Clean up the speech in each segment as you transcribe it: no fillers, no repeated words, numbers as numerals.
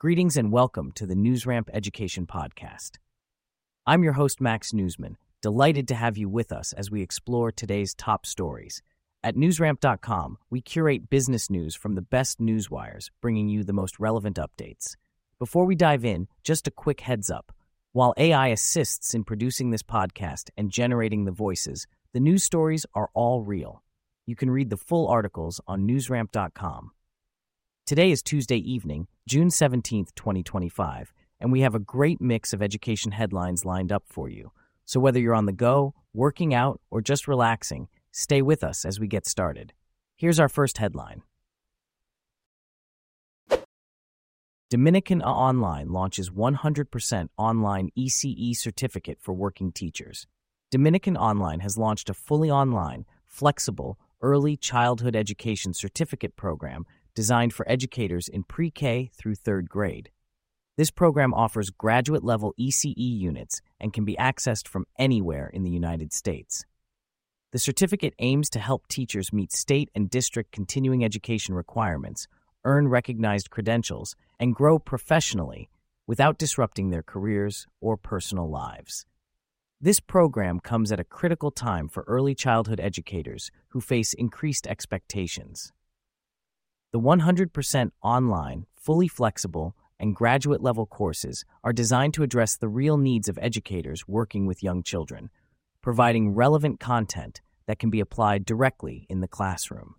Greetings and welcome to the NewsRamp Education Podcast. I'm your host, Max Newsman, delighted to have you with us as we explore today's top stories. At newsramp.com, we curate business news from the best newswires, bringing you the most relevant updates. Before we dive in, just a quick heads up. While AI assists in producing this podcast and generating the voices, the news stories are all real. You can read the full articles on newsramp.com. Today is Tuesday evening, June 17th, 2025, and we have a great mix of education headlines lined up for you. So whether you're on the go, working out, or just relaxing, stay with us as we get started. Here's our first headline. Dominican Online launches 100% online ECE certificate for working teachers. Dominican Online has launched a fully online, flexible, early childhood education certificate program designed for educators in pre-K through third grade. This program offers graduate-level ECE units and can be accessed from anywhere in the United States. The certificate aims to help teachers meet state and district continuing education requirements, earn recognized credentials, and grow professionally without disrupting their careers or personal lives. This program comes at a critical time for early childhood educators who face increased expectations. The 100% online, fully flexible, and graduate-level courses are designed to address the real needs of educators working with young children, providing relevant content that can be applied directly in the classroom.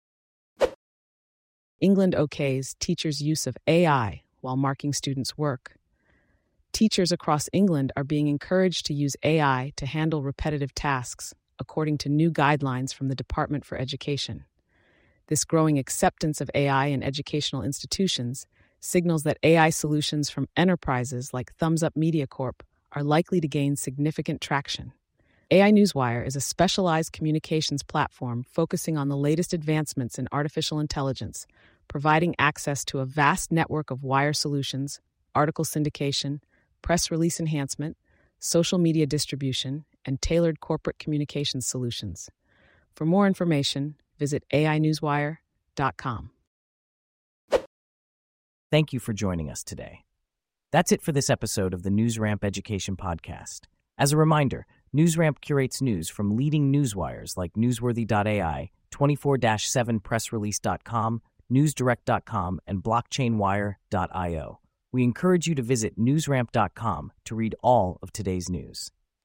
England okays teachers' use of AI while marking students' work. Teachers across England are being encouraged to use AI to handle repetitive tasks, according to new guidelines from the Department for Education. This growing acceptance of AI in educational institutions signals that AI solutions from enterprises like Thumbs Up Media Corp are likely to gain significant traction. AI Newswire is a specialized communications platform focusing on the latest advancements in artificial intelligence, providing access to a vast network of wire solutions, article syndication, press release enhancement, social media distribution, and tailored corporate communications solutions. For more information, visit AINewswire.com. Thank you for joining us today. That's it for this episode of the NewsRamp Education Podcast. As a reminder, NewsRamp curates news from leading newswires like Newsworthy.ai, 24/7pressrelease.com, NewsDirect.com, and BlockchainWire.io. We encourage you to visit newsramp.com to read all of today's news.